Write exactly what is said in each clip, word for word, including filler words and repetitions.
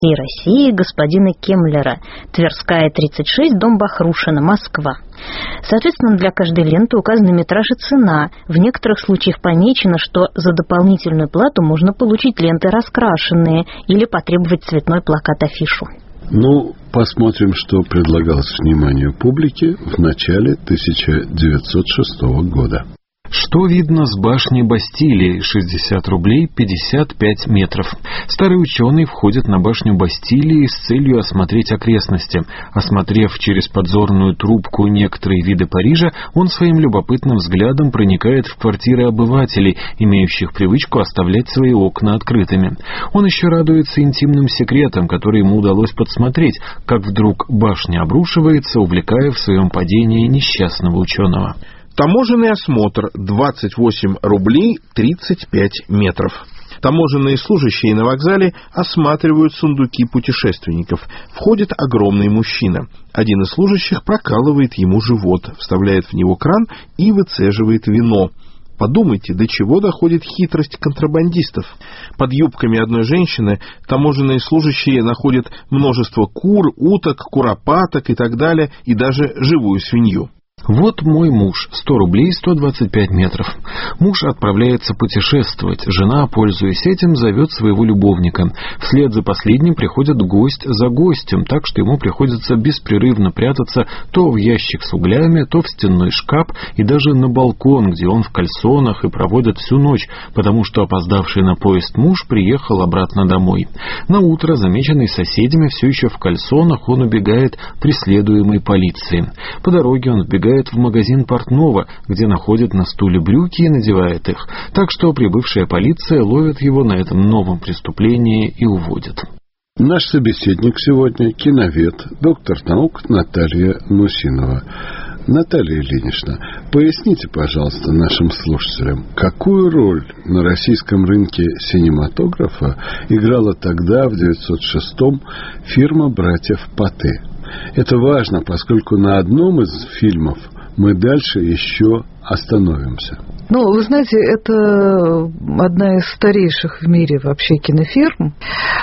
всей России господина Кемлера, Тверская, тридцать шесть, дом Бахрушина, Москва. Соответственно, для каждой ленты указана метраж и цена. В некоторых случаях помечено, что за дополнительную плату можно получить ленты раскрашенные или потребовать цветной плакат-афишу. Ну, посмотрим, что предлагалось вниманию публики в начале тысяча девятьсот шестого года. Что видно с башни Бастилии? шестьдесят рублей, пятьдесят пять метров. Старый ученый входит на башню Бастилии с целью осмотреть окрестности. Осмотрев через подзорную трубку некоторые виды Парижа, он своим любопытным взглядом проникает в квартиры обывателей, имеющих привычку оставлять свои окна открытыми. Он еще радуется интимным секретам, которые ему удалось подсмотреть, как вдруг башня обрушивается, увлекая в своем падении несчастного ученого. Таможенный осмотр двадцать восемь рублей тридцать пять метров. Таможенные служащие на вокзале осматривают сундуки путешественников. Входит огромный мужчина. Один из служащих прокалывает ему живот, вставляет в него кран и выцеживает вино. Подумайте, до чего доходит хитрость контрабандистов. Под юбками одной женщины таможенные служащие находят множество кур, уток, куропаток и так далее, и даже живую свинью. Вот мой муж, сто рублей, сто двадцать пять метров. Муж отправляется путешествовать. Жена, пользуясь этим, зовет своего любовника. Вслед за последним приходит гость за гостем, так что ему приходится беспрерывно прятаться то в ящик с углями, то в стенной шкаф и даже на балкон, где он в кальсонах и проводит всю ночь, потому что опоздавший на поезд муж приехал обратно домой. На утро, замеченный соседями все еще в кальсонах, он убегает преследуемой полицией. По дороге он вбегает в магазин портного, где находит на стуле брюки и надевает их, так что прибывшая полиция ловит его на этом новом преступлении и уводит. Наш собеседник сегодня — киновед, доктор наук Наталья Нусинова. Наталья Ильинична, поясните, пожалуйста, нашим слушателям, какую роль на российском рынке синематографа играла тогда, в девятьсот шестом, фирма братьев Патэ? Это важно, поскольку на одном из фильмов мы дальше еще остановимся. Ну, вы знаете, это одна из старейших в мире вообще кинофирм,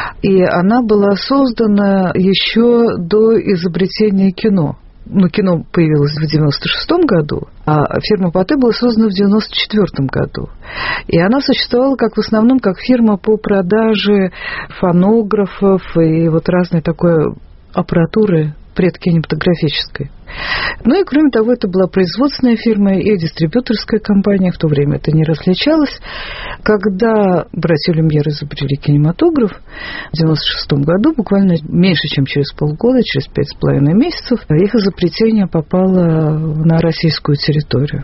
и она была создана еще до изобретения кино. Ну, кино появилось в девяносто шестом году, а фирма Патэ была создана в девяносто четвёртом году. И она существовала как в основном как фирма по продаже фонографов и вот разной такой аппаратуры предкинематографической. Ну и, кроме того, это была производственная фирма и дистрибьюторская компания. В то время это не различалось. Когда братья Люмьер изобрели кинематограф в девяносто шестом году, буквально меньше, чем через полгода, через пять с половиной месяцев, их изобретение попало на российскую территорию.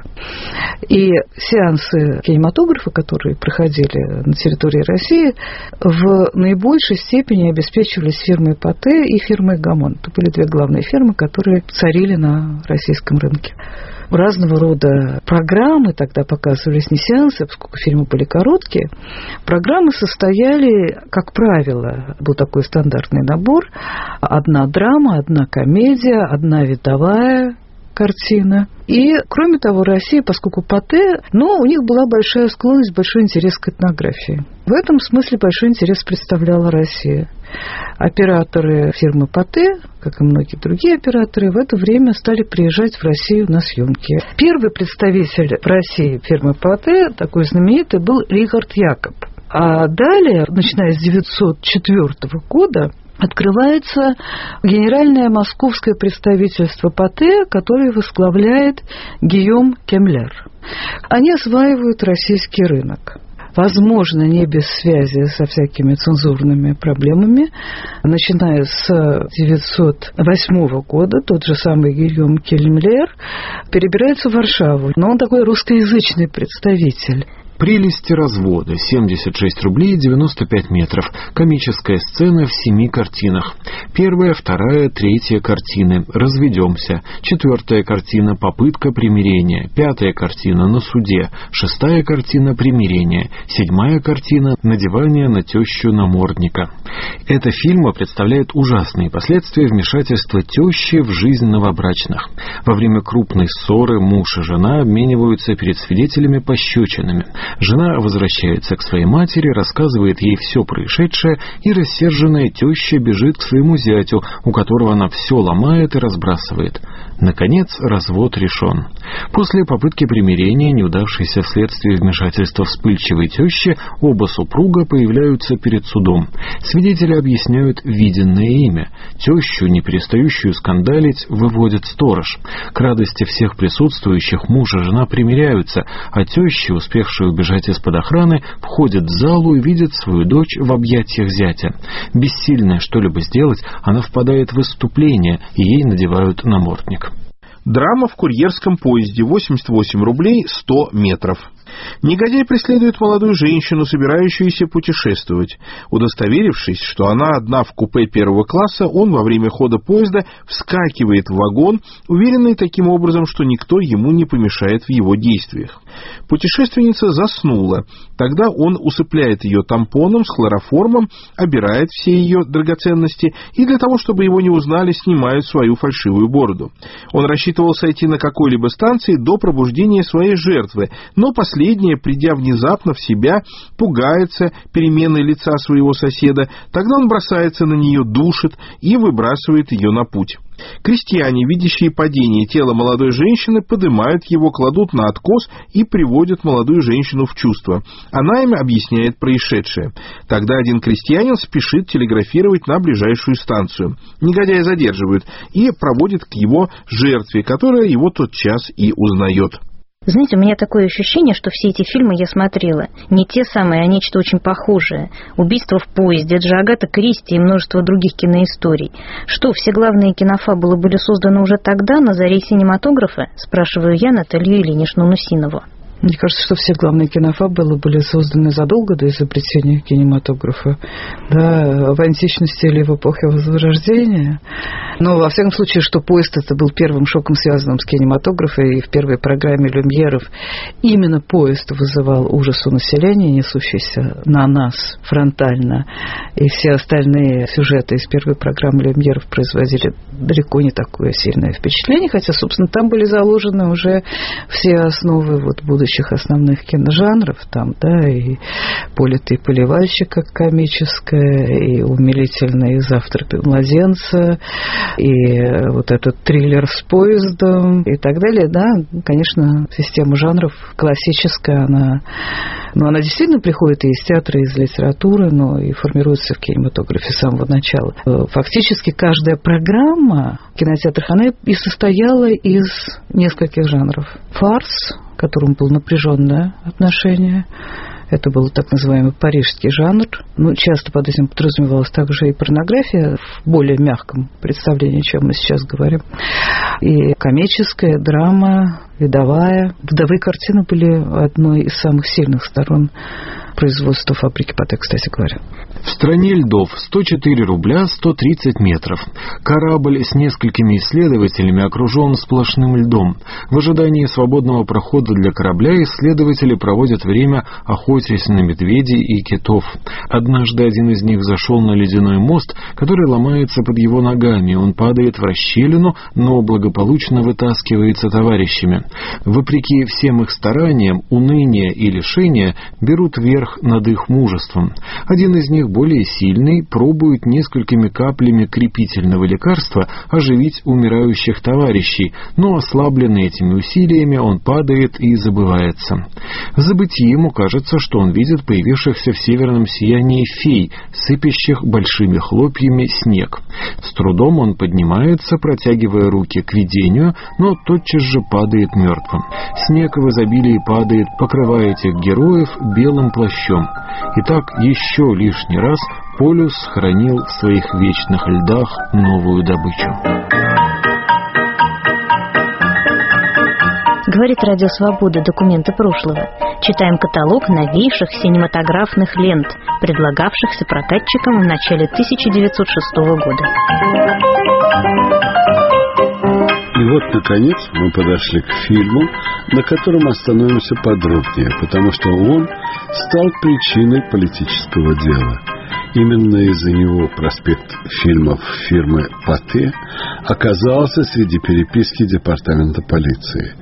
И сеансы кинематографа, которые проходили на территории России, в наибольшей степени обеспечивались фирмой Патэ и фирмой Гамон. Это были две главные фирмы, которые царили на российском рынке. Разного рода программы тогда показывались, не сеансы, поскольку фильмы были короткие. Программы состояли, как правило, был такой стандартный набор: одна драма, одна комедия, одна видовая картина. И, кроме того, Россия, поскольку Патэ, ну, у них была большая склонность, большой интерес к этнографии. В этом смысле большой интерес представляла Россия. Операторы фирмы Патэ, как и многие другие операторы, в это время стали приезжать в Россию на съемки. Первый представитель в России фирмы Патэ, такой знаменитый, был Рихард Якоб. А далее, начиная с девятьсот четвёртого года, открывается генеральное московское представительство Патэ, которое возглавляет Гийом Кемлер. Они осваивают российский рынок. Возможно, не без связи со всякими цензурными проблемами. Начиная с девятьсот восьмого года, тот же самый Гийом Кемлер перебирается в Варшаву. Но он такой русскоязычный представитель. Прелести развода. семьдесят шесть рублей девяносто пять метров. Комическая сцена в семи картинах. Первая, вторая, третья картины. Разведемся. Четвертая картина. Попытка примирения. Пятая картина. На суде. Шестая картина. Примирение. Седьмая картина. Надевание на тещу намордника. Эта фильма представляет ужасные последствия вмешательства тещи в жизнь новобрачных. Во время крупной ссоры муж и жена обмениваются перед свидетелями пощечинами. Жена возвращается к своей матери, рассказывает ей все происшедшее, и рассерженная теща бежит к своему зятю, у которого она все ломает и разбрасывает. Наконец, развод решен. После попытки примирения, неудавшейся вследствие вмешательства вспыльчивой тещи, оба супруга появляются перед судом. Свидетели объясняют виденное имя. Тещу, не перестающую скандалить, выводит сторож. К радости всех присутствующих муж и жена примиряются, а теща, успевшая убежать из-под охраны, входит в залу и видит свою дочь в объятиях зятя. Бессильная что-либо сделать, она впадает в исступление, и ей надевают намордник. Драма в курьерском поезде. восемьдесят восемь рублей сто метров. Негодяй преследует молодую женщину, собирающуюся путешествовать. Удостоверившись, что она одна в купе первого класса, он во время хода поезда вскакивает в вагон, уверенный таким образом, что никто ему не помешает в его действиях. Путешественница заснула. Тогда он усыпляет ее тампоном с хлороформом, обирает все ее драгоценности и для того, чтобы его не узнали, снимает свою фальшивую бороду. Он рассчитывал сойти на какой-либо станции до пробуждения своей жертвы, но последняя, придя внезапно в себя, пугается перемены лица своего соседа. Тогда он бросается на нее, душит и выбрасывает ее на путь. Крестьяне, видящие падение тела молодой женщины, поднимают его, кладут на откос и приводят молодую женщину в чувство. Она им объясняет происшедшее. Тогда один крестьянин спешит телеграфировать на ближайшую станцию. Негодяя задерживают и проводят к его жертве, которая его тотчас и узнает. Знаете, у меня такое ощущение, что все эти фильмы я смотрела не те самые, а нечто очень похожее. «Убийство в поезде», это же Агата Кристи и множество других киноисторий. Что, все главные кинофабулы были созданы уже тогда, на заре кинематографа? Спрашиваю я Наталью Ильиничну Нусинову. Мне кажется, что все главные кинофабулы были созданы задолго до изобретения кинематографа, да, в античности или в эпохе Возрождения. Но, во всяком случае, что поезд это был первым шоком, связанным с кинематографом, и в первой программе Люмьеров именно поезд вызывал ужас у населения, несущийся на нас фронтально, и все остальные сюжеты из первой программы Люмьеров производили далеко не такое сильное впечатление, хотя, собственно, там были заложены уже все основы вот будущих основных киножанров, там, да, и «Поле-ты поливальщик» как комическое, и «Умилительный завтрак младенца», и вот этот триллер с поездом и так далее, да, конечно, система жанров классическая, она, ну, она действительно приходит и из театра, и из литературы, но и формируется в кинематографе с самого начала. Фактически каждая программа в кинотеатрах, она и состояла из нескольких жанров. Фарс, к которому было напряженное отношение. Это был так называемый парижский жанр. Ну, часто под этим подразумевалась также и порнография в более мягком представлении, чем мы сейчас говорим. И комическая, драма, видовая. Видовые картины были одной из самых сильных сторон производства «Фабрики Патте», кстати говоря. В стране льдов сто четыре рубля сто тридцать метров. Корабль с несколькими исследователями окружен сплошным льдом. В ожидании свободного прохода для корабля исследователи проводят время, охотясь на медведей и китов. Однажды один из них зашел на ледяной мост, который ломается под его ногами. Он падает в расщелину, но благополучно вытаскивается товарищами. Вопреки всем их стараниям, уныние и лишения берут верх над их мужеством. Один из них, более сильный, пробует несколькими каплями крепительного лекарства оживить умирающих товарищей, но ослабленный этими усилиями он падает и забывается. В забытии ему кажется, что он видит появившихся в северном сиянии фей, сыпящих большими хлопьями снег. С трудом он поднимается, протягивая руки к видению, но тотчас же падает мертвым. Снег в изобилии падает, покрывая этих героев белым плащом. Итак, еще лишний раз Полюс хранил в своих вечных льдах новую добычу. Говорит Радио Свобода, документы прошлого. Читаем каталог новейших синематографных лент, предлагавшихся прокатчикам в начале тысяча девятьсот шестого года. И вот, наконец, мы подошли к фильму, на котором остановимся подробнее, потому что он стал причиной политического дела. Именно из-за него проспект фильмов фирмы Патте оказался среди переписки департамента полиции.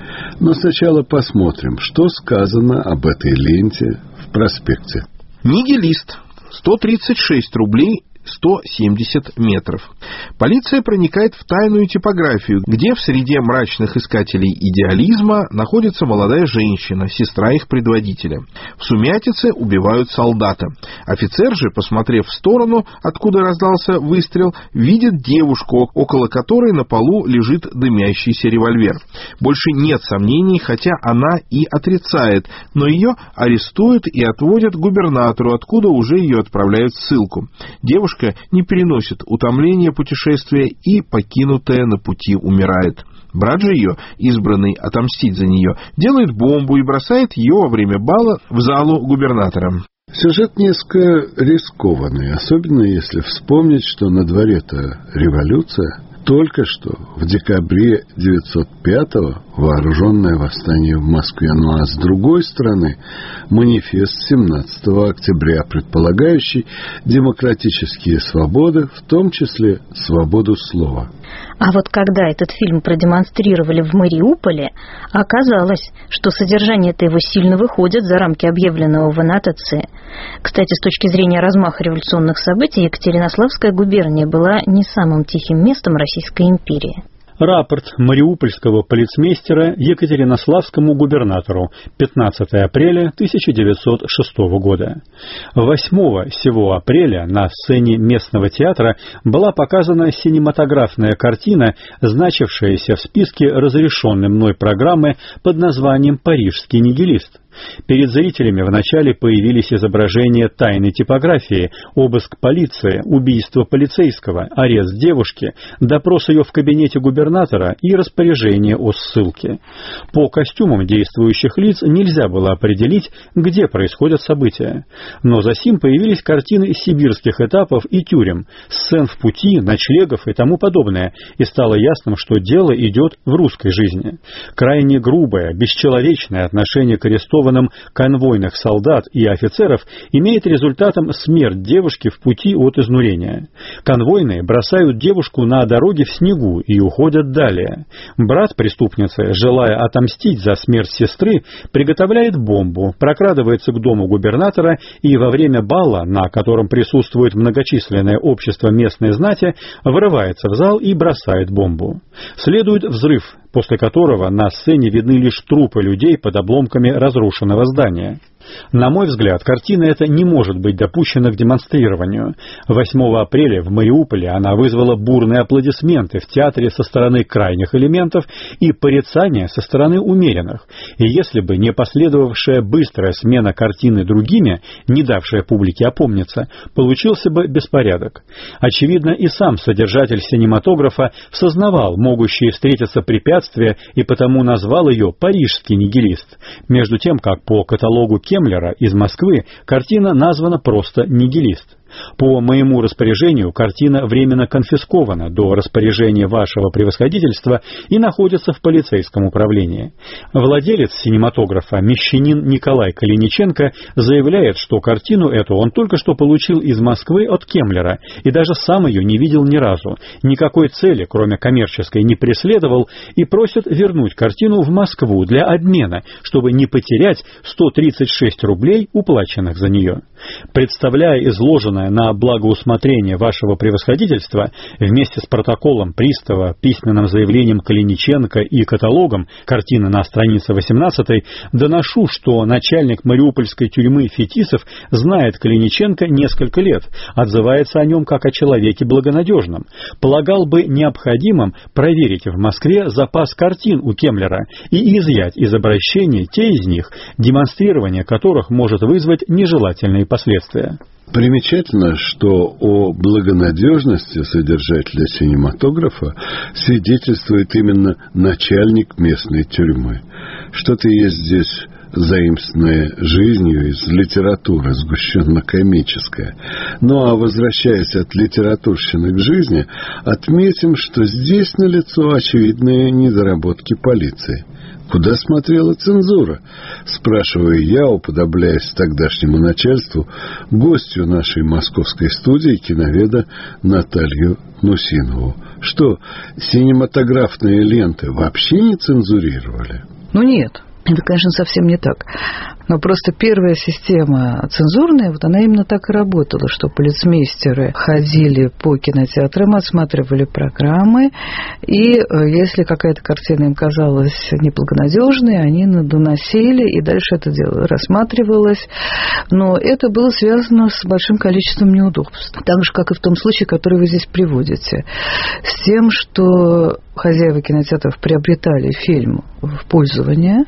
Но сначала посмотрим, что сказано об этой ленте в проспекте. Нигилист. сто тридцать шесть рублей сто семьдесят метров. Полиция проникает в тайную типографию, где в среде мрачных искателей идеализма находится молодая женщина, сестра их предводителя. В сумятице убивают солдата. Офицер же, посмотрев в сторону, откуда раздался выстрел, видит девушку, около которой на полу лежит дымящийся револьвер. Больше нет сомнений, хотя она и отрицает, но ее арестуют и отводят к губернатору, откуда уже ее отправляют в ссылку. Девушка не переносит утомления путешествия и, покинутая на пути, умирает. Брат же ее, избранный отомстить за нее, делает бомбу и бросает ее во время бала в залу губернатора. Сюжет несколько рискованный, особенно если вспомнить, что на дворе-то революция. Только что, в декабре девятьсот пятого, вооруженное восстание в Москве. Ну а с другой стороны, манифест семнадцатого октября, предполагающий демократические свободы, в том числе свободу слова. А вот когда этот фильм продемонстрировали в Мариуполе, оказалось, что содержание-то его сильно выходит за рамки объявленного в аннотации. Кстати, с точки зрения размаха революционных событий, Екатеринославская губерния была не самым тихим местом Российской империи. Рапорт мариупольского полицмейстера Екатеринославскому губернатору пятнадцатого апреля тысяча девятьсот шестого года. восьмого сего апреля на сцене местного театра была показана синематографная картина, значившаяся в списке разрешенной мной программы под названием «Парижский нигилист». Перед зрителями вначале появились изображения тайной типографии, обыск полиции, убийство полицейского, арест девушки, допрос ее в кабинете губернатора и распоряжение о ссылке. По костюмам действующих лиц нельзя было определить, где происходят события. Но засим появились картины сибирских этапов и тюрем, сцен в пути, ночлегов и тому подобное, и стало ясным, что дело идет в русской жизни. Крайне грубое, бесчеловечное отношение к арестованным конвойных солдат и офицеров имеет результатом смерть девушки в пути от изнурения. Конвойные бросают девушку на дороге в снегу и уходят далее. Брат преступницы, желая отомстить за смерть сестры, приготовляет бомбу, прокрадывается к дому губернатора и во время бала, на котором присутствует многочисленное общество местной знати, врывается в зал и бросает бомбу. Следует взрыв, после которого на сцене видны лишь трупы людей под обломками разрушенного здания. На мой взгляд, картина эта не может быть допущена к демонстрированию. восьмого апреля в Мариуполе она вызвала бурные аплодисменты в театре со стороны крайних элементов и порицания со стороны умеренных. И если бы не последовавшая быстрая смена картины другими, не давшая публике опомниться, получился бы беспорядок. Очевидно, и сам содержатель синематографа сознавал могущие встретиться препятствия и потому назвал ее «Парижский нигилист», между тем, как по каталогу Кемлера из Москвы картина названа просто «Нигилист». По моему распоряжению картина временно конфискована до распоряжения вашего превосходительства и находится в полицейском управлении. Владелец синематографа, мещанин Николай Калиниченко, заявляет, что картину эту он только что получил из Москвы от Кемлера и даже сам ее не видел ни разу, никакой цели, кроме коммерческой, не преследовал и просит вернуть картину в Москву для обмена, чтобы не потерять сто тридцать шесть рублей, уплаченных за нее. Представляя изложенное на благоусмотрение вашего превосходительства, вместе с протоколом пристава, письменным заявлением Калиниченко и каталогом картины на странице восемнадцатой, доношу, что начальник мариупольской тюрьмы Фетисов знает Калиниченко несколько лет, отзывается о нем как о человеке благонадежном. Полагал бы необходимым проверить в Москве запас картин у Кемлера и изъять из обращений те из них, демонстрирование которых может вызвать нежелательные последствия. Примечательно, что о благонадежности содержателя синематографа свидетельствует именно начальник местной тюрьмы. Что-то есть здесь заимствованное жизнью из литературы, сгущенно-комическое. Ну а возвращаясь от литературщины к жизни, отметим, что здесь налицо очевидные недоработки полиции. Куда смотрела цензура? Спрашиваю я, уподобляясь тогдашнему начальству, гостью нашей московской студии, киноведа Наталью Нусинову. Что, синематографные ленты вообще не цензурировали? Ну, нет. Это, конечно, совсем не так. Но просто первая система цензурная, вот она именно так и работала, что полицмейстеры ходили по кинотеатрам, отсматривали программы, и если какая-то картина им казалась неблагонадежной, они доносили, и дальше это дело рассматривалось. Но это было связано с большим количеством неудобств. Так же, как и в том случае, который вы здесь приводите. С тем, что хозяева кинотеатров приобретали фильм в пользование,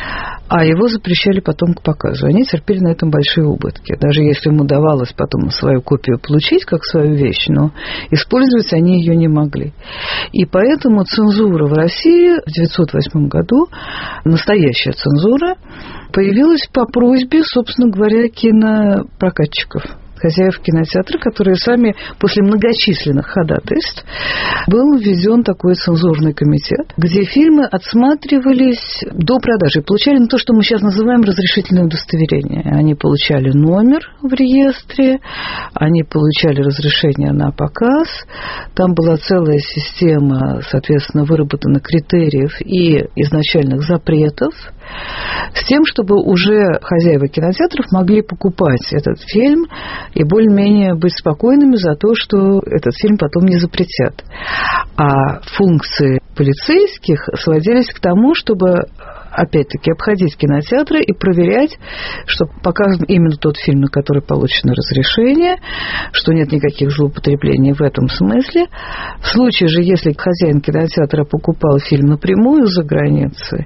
а его запрещали потом к показу. Они терпели на этом большие убытки. Даже если им удавалось потом свою копию получить, как свою вещь, но использовать они ее не могли. И поэтому цензура в России в девятьсот восьмом году, настоящая цензура, появилась по просьбе, собственно говоря, кинопрокатчиков, хозяев кинотеатра, которые сами после многочисленных ходатайств был введен такой цензурный комитет, где фильмы отсматривались до продажи и получали ну, то, что мы сейчас называем разрешительное удостоверение. Они получали номер в реестре, они получали разрешение на показ, там была целая система, соответственно, выработанных критериев и изначальных запретов, с тем, чтобы уже хозяева кинотеатров могли покупать этот фильм и более-менее быть спокойными за то, что этот фильм потом не запретят. А функции полицейских сводились к тому, чтобы опять-таки обходить кинотеатры и проверять, что показан именно тот фильм, на который получено разрешение, что нет никаких злоупотреблений в этом смысле. В случае же, если хозяин кинотеатра покупал фильм напрямую за границей,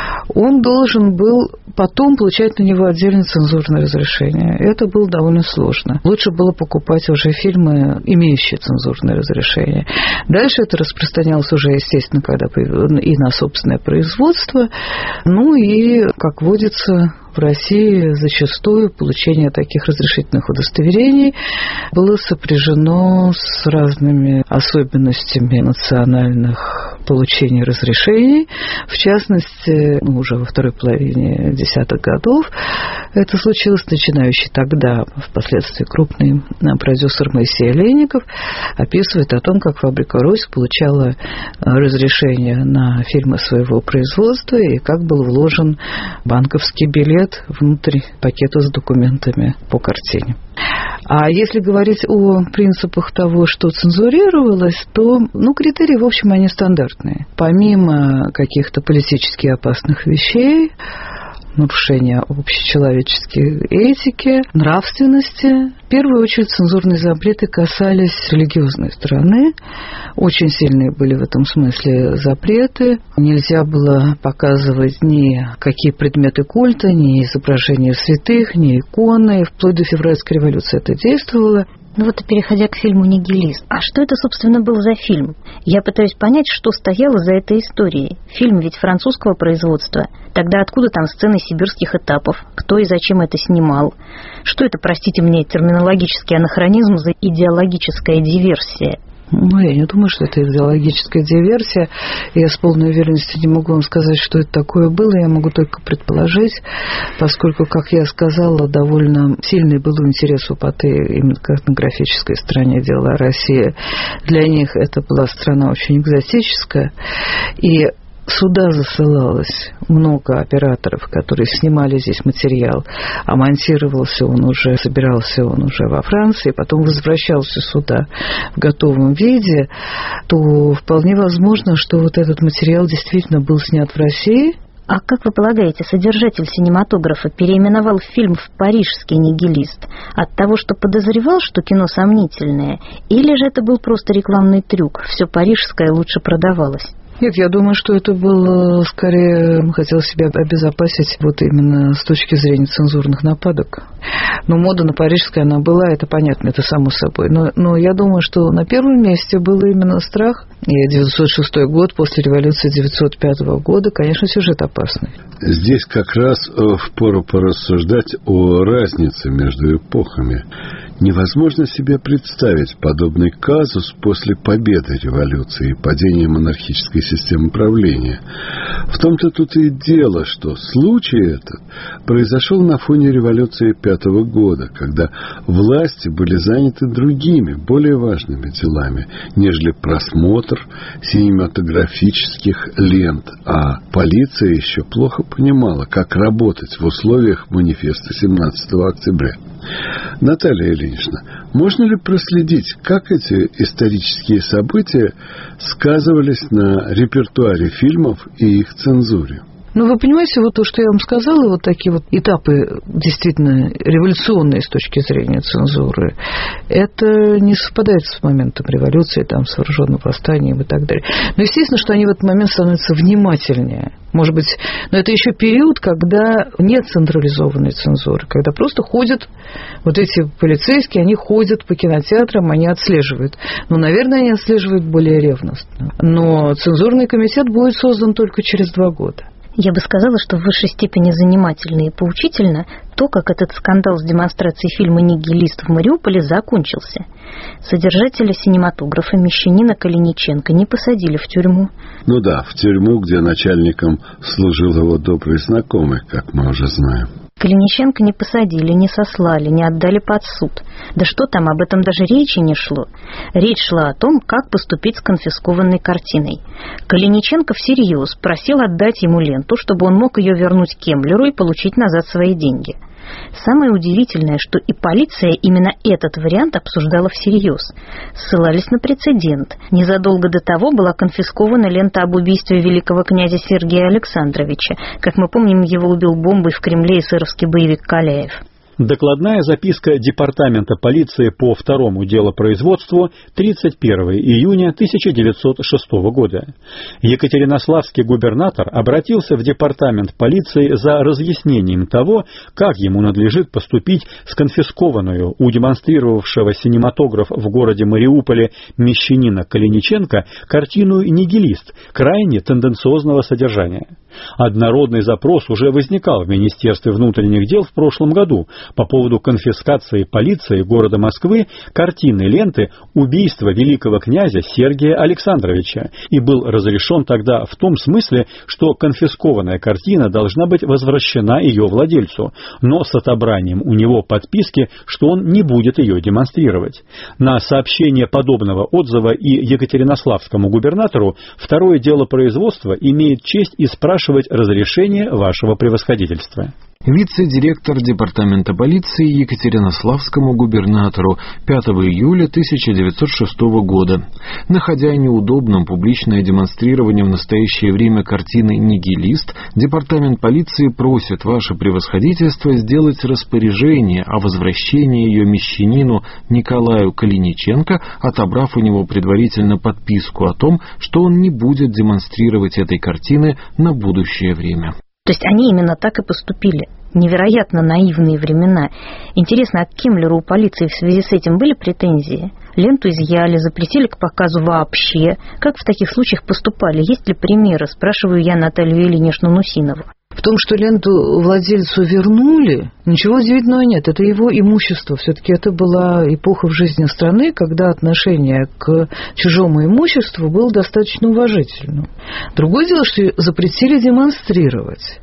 он должен был потом получать на него отдельное цензурное разрешение. Это было довольно сложно. Лучше было покупать уже фильмы, имеющие цензурное разрешение. Дальше это распространялось уже, естественно, когда и на собственное производство. Ну и, как водится, в России зачастую получение таких разрешительных удостоверений было сопряжено с разными особенностями национальных получения разрешений. В частности, ну, уже во второй половине десятых годов это случилось. Начинающий тогда, впоследствии крупный продюсер Моисей Олейников описывает о том, как фабрика «Русь» получала разрешение на фильмы своего производства и как был вложен банковский билет внутрь пакета с документами по картине. А если говорить о принципах того, что цензурировалось, то, ну, критерии, в общем, они стандартные. Помимо каких-то политически опасных вещей, нарушения общечеловеческой этики, нравственности. В первую очередь цензурные запреты касались религиозной стороны. Очень сильные были в этом смысле запреты. Нельзя было показывать ни какие предметы культа, ни изображения святых, ни иконы. Вплоть до февральской революции это действовало. Ну вот, переходя к фильму «Нигилист», а что это, собственно, был за фильм? Я пытаюсь понять, что стояло за этой историей. Фильм ведь французского производства. Тогда откуда там сцены сибирских этапов? Кто и зачем это снимал? Что это, простите мне, терминологический анахронизм за идеологическая диверсия? Ну, я не думаю, что это идеологическая диверсия. Я с полной уверенностью не могу вам сказать, что это такое было. Я могу только предположить, поскольку, как я сказала, довольно сильный был интерес у Патэ именно к этнографической стороне дела России. Для них это была страна очень экзотическая. И сюда засылалось много операторов, которые снимали здесь материал, а монтировался он уже, собирался он уже во Франции, потом возвращался сюда в готовом виде, то вполне возможно, что вот этот материал действительно был снят в России. А как вы полагаете, содержатель синематографа переименовал фильм в «Парижский нигилист» от того, что подозревал, что кино сомнительное, или же это был просто рекламный трюк, все парижское лучше продавалось? Нет, я думаю, что это было скорее, хотел себя обезопасить вот именно с точки зрения цензурных нападок. Но мода на парижское она была, это понятно, это само собой. Но, но я думаю, что на первом месте был именно страх. И девятьсот шестой год, после революции девятьсот пятого года, конечно, сюжет опасный. Здесь как раз впору порассуждать о разнице между эпохами. Невозможно себе представить подобный казус после победы революции и падения монархической системы правления. В том-то тут и дело, что случай этот произошел на фоне революции пятого года, когда власти были заняты другими, более важными делами, нежели просмотр синематографических лент, а полиция еще плохо понимала, как работать в условиях манифеста семнадцатого октября. Наталья Ильинична, можно ли проследить, как эти исторические события сказывались на репертуаре фильмов и их цензуре? Ну, вы понимаете, вот то, что я вам сказала, вот такие вот этапы действительно революционные с точки зрения цензуры, это не совпадает с моментом революции, там, с вооруженным восстанием и так далее. Но естественно, что они в этот момент становятся внимательнее. Может быть, но это еще период, когда нет централизованной цензуры, когда просто ходят вот эти полицейские, они ходят по кинотеатрам, они отслеживают. Ну, наверное, они отслеживают более ревностно. Но цензурный комитет будет создан только через два года. Я бы сказала, что в высшей степени занимательно и поучительно то, как этот скандал с демонстрацией фильма «Нигилист» в Мариуполе закончился. Содержателя синематографа мещанина Калиниченко не посадили в тюрьму. Ну да, в тюрьму, где начальником служил его добрый знакомый, как мы уже знаем. Калиниченко не посадили, не сослали, не отдали под суд. Да что там, об этом даже речи не шло. Речь шла о том, как поступить с конфискованной картиной. Калиниченко всерьез просил отдать ему ленту, чтобы он мог ее вернуть Кемлеру и получить назад свои деньги. Самое удивительное, что и полиция именно этот вариант обсуждала всерьез. Ссылались на прецедент. Незадолго до того была конфискована лента об убийстве великого князя Сергея Александровича. Как мы помним, его убил бомбой в Кремле эсеровский боевик Каляев. Докладная записка Департамента полиции по второму делопроизводству тридцать первого июня тысяча девятьсот шестого года. Екатеринославский губернатор обратился в Департамент полиции за разъяснением того, как ему надлежит поступить с конфискованную у демонстрировавшего синематограф в городе Мариуполе мещанина Калиниченко картину «Нигилист» крайне тенденциозного содержания. Однородный запрос уже возникал в Министерстве внутренних дел в прошлом году по поводу конфискации полицией города Москвы картины ленты «Убийство великого князя Сергия Александровича» и был разрешен тогда в том смысле, что конфискованная картина должна быть возвращена ее владельцу, но с отобранием у него подписки, что он не будет ее демонстрировать. На сообщение подобного отзыва и екатеринославскому губернатору второе дело производства имеет честь и спрашивать разрешение вашего превосходительства. Вице-директор Департамента полиции Екатеринославскому губернатору пятого июля тысяча девятьсот шестого года. Находя неудобным публичное демонстрирование в настоящее время картины «Нигилист», Департамент полиции просит ваше превосходительство сделать распоряжение о возвращении ее мещанину Николаю Калиниченко, отобрав у него предварительно подписку о том, что он не будет демонстрировать этой картины на будущее время. То есть они именно так и поступили. Невероятно наивные времена. Интересно, а к Кемлеру у полиции в связи с этим были претензии? Ленту изъяли, запретили к показу вообще. Как в таких случаях поступали? Есть ли примеры? Спрашиваю я Наталью Ильиничну Нусинову. В том, что ленту владельцу вернули, ничего удивительного нет. Это его имущество. Все-таки это была эпоха в жизни страны, когда отношение к чужому имуществу было достаточно уважительным. Другое дело, что запретили демонстрировать.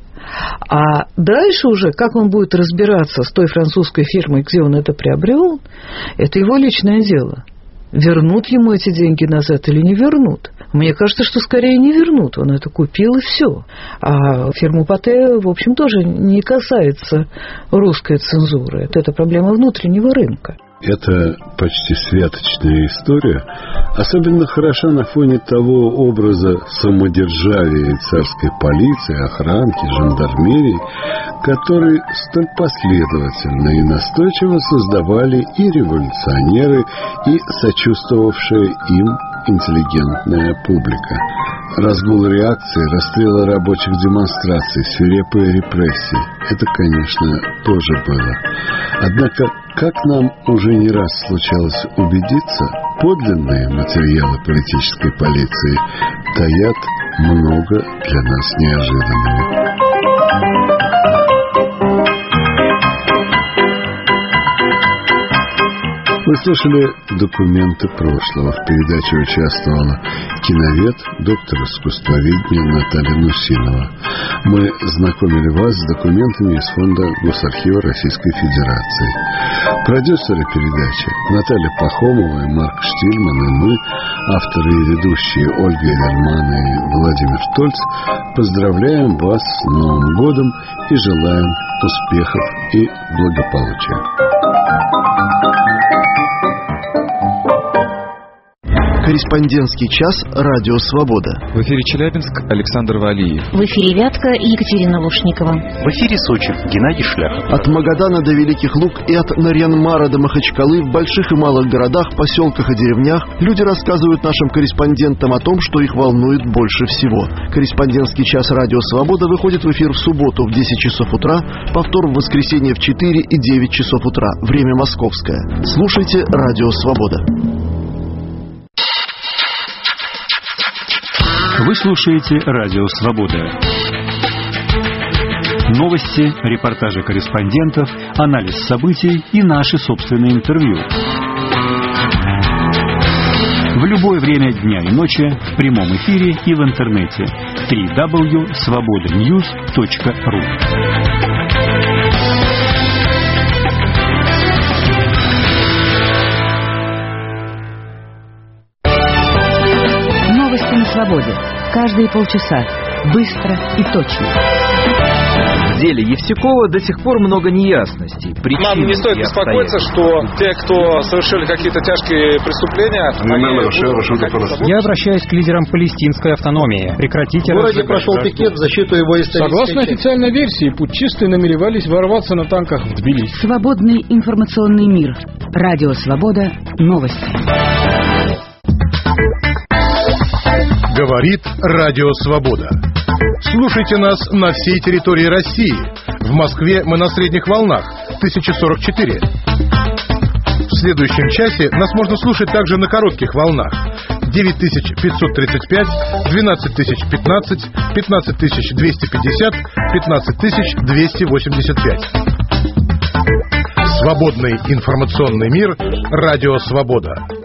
А дальше уже, как он будет разбираться с той французской фирмой, где он это приобрел, это его личное дело. Вернут ему эти деньги назад или не вернут? Мне кажется, что скорее не вернут. Он это купил и все. А фирму Патэ, в общем, тоже не касается русской цензуры. Это проблема внутреннего рынка. Это почти святочная история, особенно хороша на фоне того образа самодержавия и царской полиции, охранки, жандармерии, который столь последовательно и настойчиво создавали и революционеры, и сочувствовавшая им интеллигентная публика. Разгул реакции, расстрелы рабочих демонстраций, свирепые репрессии – это, конечно, тоже было. Однако, как нам уже не раз случалось убедиться, подлинные материалы политической полиции таят много для нас неожиданного. Вы слушали «Документы прошлого». В передаче участвовала киновед, доктор искусствоведения Наталья Нусинова. Мы знакомили вас с документами из Фонда Госархива Российской Федерации. Продюсеры передачи Наталья Пахомова и Марк Штильман, и мы, авторы и ведущие Ольга Эдельман и Владимир Тольц, поздравляем вас с Новым годом и желаем успехов и благополучия. Корреспондентский час «Радио Свобода». В эфире Челябинск, Александр Валиев. В эфире Вятка, Екатерина Лушникова. В эфире Сочи, Геннадий Шляхов. От Магадана до Великих Луг и от Нарьян-Мара до Махачкалы в больших и малых городах, поселках и деревнях люди рассказывают нашим корреспондентам о том, что их волнует больше всего. Корреспондентский час «Радио Свобода» выходит в эфир в субботу в десять часов утра, повтор в воскресенье в четыре и девять часов утра. Время московское. Слушайте «Радио Свобода». Вы слушаете «Радио Свобода». Новости, репортажи корреспондентов, анализ событий и наши собственные интервью. В любое время дня и ночи, в прямом эфире и в интернете. дабл ю дабл ю дабл ю точка свобода ньюс точка ру. Новости на свободе. Каждые полчаса. Быстро и точно. В деле Евсюкова до сих пор много неясностей. Нам не стоит беспокоиться, что те, кто совершили какие-то тяжкие преступления... Они... Я обращаюсь к лидерам палестинской автономии. Прекратите... В городе прошел пикет в защиту его исторической... Согласно официальной версии, путчисты намеревались ворваться на танках в Тбилиси. Свободный информационный мир. Радио Свобода. Новости. Говорит Радио Свобода. Слушайте нас на всей территории России. В Москве мы на средних волнах тысяча сорок четыре. В следующем часе нас можно слушать также на коротких волнах девять тысяч пятьсот тридцать пять, двенадцать тысяч пятнадцать, пятнадцать тысяч двести пятьдесят, пятнадцать тысяч двести восемьдесят пять. Свободный информационный мир. Радио Свобода.